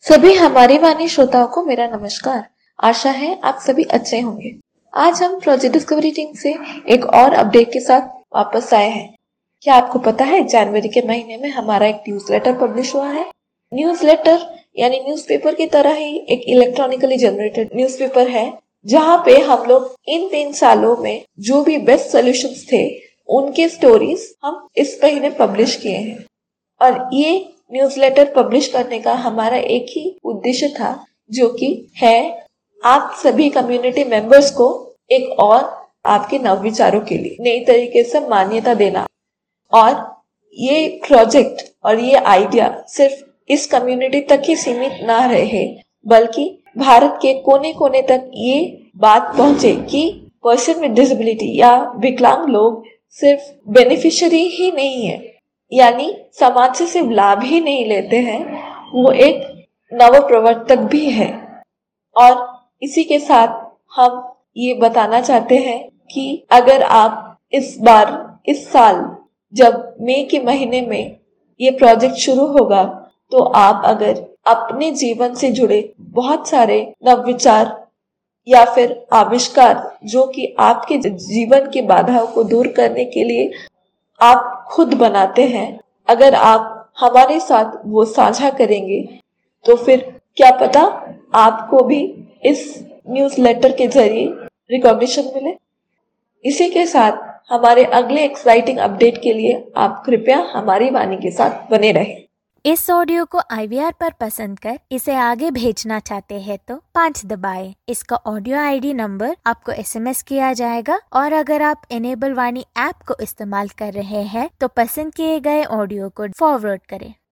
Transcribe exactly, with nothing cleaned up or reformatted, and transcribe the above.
सभी हमारी वाणी श्रोताओं को मेरा नमस्कार। आशा है आप सभी अच्छे होंगे। आज हम प्रोजेक्ट डिस्कवरी टीम से एक और अपडेट के साथ वापस आए हैं। क्या आपको पता है जनवरी के महीने में हमारा एक न्यूज़लेटर पब्लिश हुआ है। न्यूज़लेटर यानी न्यूज़पेपर की तरह ही एक इलेक्ट्रॉनिकली जनरेटेड न्यूज़पेपर है, जहाँ पे हम लोग इन तीन सालों में जो भी बेस्ट सॉल्यूशंस थे उनके स्टोरीज हम इस महीने पब्लिश किए हैं। और ये न्यूज़लेटर पब्लिश करने का हमारा एक ही उद्देश्य था, जो कि है आप सभी कम्युनिटी मेंबर्स को एक और आपके नवविचारों के लिए नई तरीके से मान्यता देना। और ये प्रोजेक्ट और ये आइडिया सिर्फ इस कम्युनिटी तक ही सीमित ना रहे, बल्कि भारत के कोने कोने तक ये बात पहुंचे कि पर्सन विद डिसेबिलिटी या विकलांग लोग सिर्फ बेनिफिशियरी ही नहीं है, यानी समाज से सिर्फ लाभ ही नहीं लेते हैं, वो एक नव प्रवर्तक भी है। और इसी के साथ हम ये बताना चाहते हैं कि अगर आप इस बार इस साल जब मई के महीने में ये प्रोजेक्ट शुरू होगा, तो आप अगर अपने जीवन से जुड़े बहुत सारे नवविचार या फिर आविष्कार जो कि आपके जीवन की बाधाओं को दूर करने के लिए आप खुद बनाते हैं, अगर आप हमारे साथ वो साझा करेंगे, तो फिर क्या पता आपको भी इस न्यूज़लेटर के जरिए रिकॉग्निशन मिले। इसी के साथ हमारे अगले एक्साइटिंग अपडेट के लिए आप कृपया हमारी वाणी के साथ बने रहें। इस ऑडियो को आई वी आर पर पसंद कर इसे आगे भेजना चाहते हैं तो पाँच दबाएं। इसका ऑडियो आई डी नंबर आपको एस एम एस किया जाएगा, और अगर आप एनेबल वाणी ऐप को इस्तेमाल कर रहे हैं तो पसंद किए गए ऑडियो को फॉरवर्ड करें।